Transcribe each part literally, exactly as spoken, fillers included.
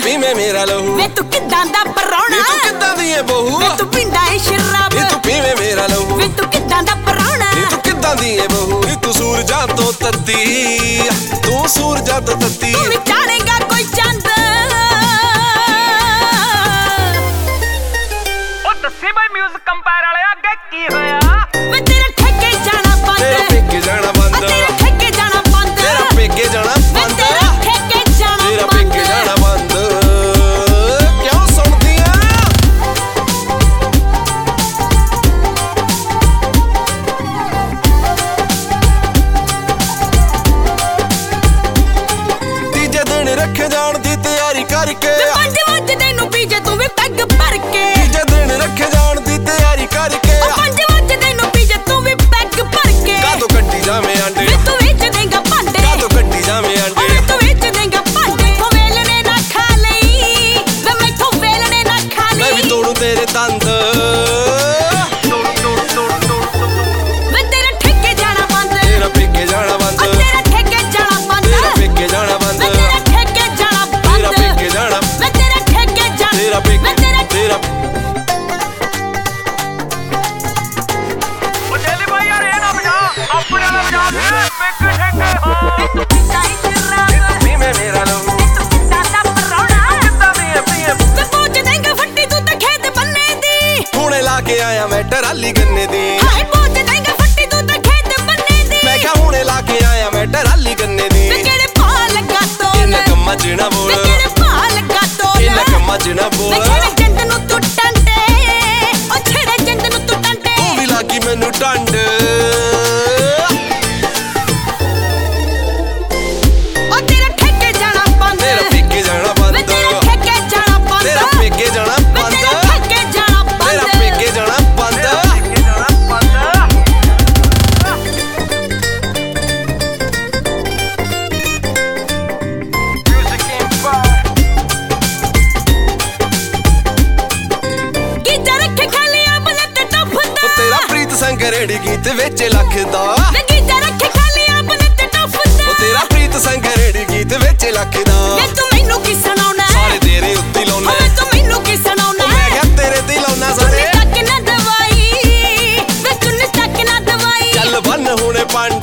ਪੀਵੇਂ ਮੇਰਾ ਲਹੂ ਵੇ ਤੂੰ ਕਿੱਦਾਂ ਦਾ ਪਰੌਣਾ ਵੇ ਤੂੰ ਕਿੱਦਾਂ ਦੀ ਏ ਬਹੂ ਵੇ ਤੂੰ ਪਿੰਡਾ ਏ ਸ਼ਰਾਬ ਵੇ ਤੂੰ ਪੀਵੇਂ ਮੇਰਾ ਲਹੂ ਵੇ ਤੂੰ ਕਿੱਦਾਂ ਦਾ ਪਰੌਣਾ ਵੇ ਤੂੰ ਕਿੱਦਾਂ ਦੀ ਏ ਬਹੂ ਵੇ ਤੂੰ ਸੂਰਜਾਂ ਤੋਂ ਤੱਤੀ ਤੂੰ ਸੂਰਜਾਂ ਤੋਂ ਤੱਤੀ ਤੂੰ ਵਿਚਾਰੇਗਾ ਕੋਈ ਚੰਦ ਉਹ ਦੱਸੀ ਬਈ ਮਿਊਜ਼ਿਕ ਕੰਪਾਇਰ ਵਾਲਿਆ ਅੱਗੇ ਕੀ ਹੋਇਆ ਵੇ ਤੇਰਾ ਠੇਕੇ ਜਾਣਾ ਬੰਦ ਤੇਰਾ ਪੇਕੇ ਜਾਣਾ ਬੰਦ ਤੇਰਾ ਠੇਕੇ ਜਾਣਾ ਬੰਦ ਤੇਰਾ ਪੇਕੇ ਜਾਣਾ ਬੰਦ ਤੇਰਾ ਠੇਕੇ ਜਾਣਾ ਤੇਰਾ ਬੰਦ ਪੇਕੇ ਜਾਣਾ ਬੰਦ ਕਿਉਂ ਸੁਣਦੀ ਆ ਤੀਜੇ ਦਿਨ ਰੱਖੇ ਜਾਣ ਦੀ ਤਿਆਰੀ ਕਰਕੇ ਪੰਜ ਵਜੇ ਨੂੰ ਪੀਜੇ ਤੂੰ ਵੀ ਪੈਗ ਭਰ ਕੇ ਤੀਜੇ ਦਿਨ ਰੱਖੇ ਜਾਣ ਦੀ ਤਿਆਰੀ ਕਰਕੇ ਪੰਜ ਵਜੇ ਨੂੰ ਪੀਜੇ ਤੂੰ ਵੀ ਪੈਗ ਭਰ ਕੇ ਕਾਹਤੋਂ ਕੱਢੀ ਜਾਵੇਂ ਆਂਡੇ ਵੇ ਤੂੰ ਵੇਚ ਦੇਂਗਾ ਭਾਂਡੇ ਕਾਹਤੋਂ ਕੱਢੀ ਜਾਵੇਂ ਆਂਡੇ ਵੇ ਤੂੰ ਵੇਚ ਦੇਂਗਾ ਭਾਂਡੇ ਤੂੰ ਵੇਲਣੇ ਨਾ ਖਾ ਲਈ ਵੇ ਮੈਥੋਂ ਵੇਲਣੇ ਨਾ ਖਾ ਲਈ ਮੈਂ ਵੀ ਤੋੜੂ ਤੇਰੇ ਦੰਦ ਵੇ ਤੇਰਾ ਠੇਕੇ ਜਾਣਾ ਬੰਦ ਤੇਰਾ ਪੇਕੇ ਜਾਣਾ ਬੰਦ ਓ ਤੇਰਾ ਠੇਕੇ ਜਾਣਾ ਬੰਦ ਤੇਰਾ ਪੇਕੇ ਜਾਣਾ ਬੰਦ ਵੇ ਤੇਰਾ ਠੇਕੇ ਜਾਣਾ ਬੰਦ ਤੇਰਾ ਪੇਕੇ ਜਾਣਾ ਵੇ ਤੇਰਾ ਠੇਕੇ ਜਾਣਾ ਤੇਰਾ ਵੇ ਪੇਕੇ ਤੇਰਾ ਤੇਰਾ ਉਹ ਜੈਲੀ ਬਾਈ ਯਾਰ ਇਹ ਨਾ ਵਜਾ ਆਪਣੇ ਨਾਲ ਵਜਾ ਦੇ ਪੇਕੇ ਠੇਕੇ ਹੋ ਤੂੰ ਪਿੰਡਾ ਏ ਸ਼ਰਾਬ ਪੀਵੇਂ ਮੇਰਾ ਲਹੂ ਤੂੰ ਕਿੱਦਾਂ ਦਾ ਪਰੌਣਾ ਕਿੱਦਾਂ ਦੀ ਏ ਪੀਵੇਂ ਵੇ ਪਹੁੰਚ ਦੇਂਗਾ ਫੱਟੀ ਤੂੰ ਤਾਂ ਖੇਤ ਬੰਨੇ ਦੀ ਹੁਣੇ ਲਾ ਕੇ ਆਇਆ ਮੈਂ ਟਰਾਲੀ ਗੰਨੇ ਦੀ ਹਾਏ ਪਹੁੰਚ ਦੇਂਗਾ ਫੱਟੀ ਤੂੰ ਤਾਂ ਖੇਤ ਬੰਨੇ ਦੀ ਮੈਂ ਕਿਹਾ ਹੁਣੇ ਲਾ ਕੇ ਆਇਆ ਮੈਂ ਟਰਾਲੀ ਗੰਨੇ ਦੀ ਵੇ ਕਿਹੜੇ ਭਾਅ ਲੱਗਾ ਤੋਲ ਇਹਨਾਂ ਕੰਮਾਂ 'ਚ ਨਾ ਵੇ ਬੋਲ ਕਿਹੜੇ ਭਾਅ ਲੱਗਾ ਤੋਲ ਇਹਨਾਂ ਕੰਮਾਂ 'ਚ ਨਾ ਵੇ ਬੋਲ ਛੇੜੇ ਜਿੰਦ ਨੂੰ ਤੂੰ ਟੰਡੇ ਓ ਛੇੜੇ ਜਿੰਦ ਨੂੰ ਤੂੰ ਟੰਡੇ ਤੂੰ ਵੀ ਲੱਗੀ ਮੈਨੂੰ ਟੰਡ ਓ ਤੇਰਾ ਠੇਕੇ ਜਾਣਾ ਬੰਦ ਤੇਰਾ ਪੇਕੇ ਜਾਣਾ ਬੰਦ ਵੇ ਤੇਰਾ ਠੇਕੇ ਜਾਣਾ ਬੰਦ ਤੇਰਾ ਪੇਕੇ ਜਾਣਾ ਵੇ ਬੰਦ ਤੇਰਾ ਠੇਕੇ ਜਾਣਾ ਬੰਦ ਤੇਰਾ ਪੇਕੇ ਜਾਣਾ ਬੰਦ ਪੇਕੇ ਜਾਣਾ ਬੰਦ ਮਿਊਜ਼ਿਕ ਕੰਪਾਇਰ ਕੀ ਜਾ ਰੱਖੇ ਖਾਲੀ ਆ ਬਲਟ ਟੱਫਦਾ ਉਹ ਤੇਰਾ ਪ੍ਰੀਤ ਸੰਗ ਰੇੜੀ ਗੀਤ ਵਿੱਚ ਲੱਖ ਦਾ ਵੇ ਕੀ ਜਾ ਰੱਖੇ ਖਾਲੀ ਆ ਬਲਟ ਟੱਫਦਾ ਉਹ ਤੇਰਾ ਪ੍ਰੀਤ ਸੰਗ ਰੇੜੀ ਗੀਤ ਵਿੱਚ ਲੱਖ ਦਾ ਵੇ ਤੂੰ ਮੈਨੂੰ ਕੀ ਸੁਣਾਉਣਾ ਸਾਰੇ ਤੇਰੇ ਉੱਤੇ ਲਾਉਣਾ ਓਏ ਤੂੰ ਮੈਨੂੰ ਕੀ ਸੁਣਾਉਣਾ ਮੈਂ ਕਿਹਾ ਤੇਰੇ ਤੇ ਲਾਉਣਾ ਚੁੰਨੀ ਸਾਰੇ ਚੱਕ ਨਾ ਦਵਾਈ ਵੇ ਚੁੰਨੀ ਚੱਕ ਨਾ ਦਵਾਈ ਚੱਲ ਬੰਨ ਹੁਣੇ ਪੰਡ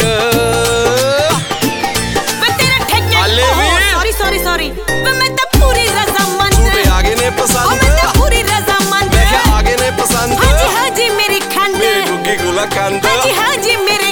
ਵੇ ਤੇਰਾ ਠੇਕੇ ਹਾਲੇ ਵੀ? ਸੌਰੀ ਸੌਰੀ ਸੌਰੀ ਵੇ ਮੈਂ ਤਾਂ ਪੂਰੀ ਰਜ਼ਾਮੰਦ ਝੂਟੇ ਆ ਗਏ ਨੇ ਓ ਪਸੰਦ ਮੈਂ ਤਾਂ ਪੂਰੀ ਰਜ਼ਾਮੰਦ ਮੈਂ ਕਿਹਾ ਆ ਗਏ ਨੇ ਪਸੰਦ ਹਾਜੀ ਹਾਜੀ ਮੇਰੀ ਖੰਡ ਮੇਰੀ ਗੁੱਗੀ ਗੁਲਾ ਕੰਦ ਹਾਜੀ ਹਾਜੀ ਮੇਰੇ